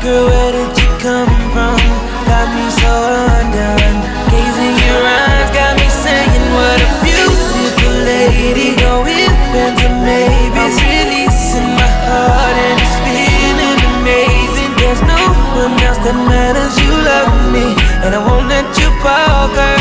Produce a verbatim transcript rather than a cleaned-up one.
Girl, where did you come from? Got me so undone. Gazing your eyes got me saying, what a beautiful lady. No ifs, ands, or maybes. I'm releasing my heart and it's feeling amazing. There's no one else that matters. You love me and I won't let you fall, girl.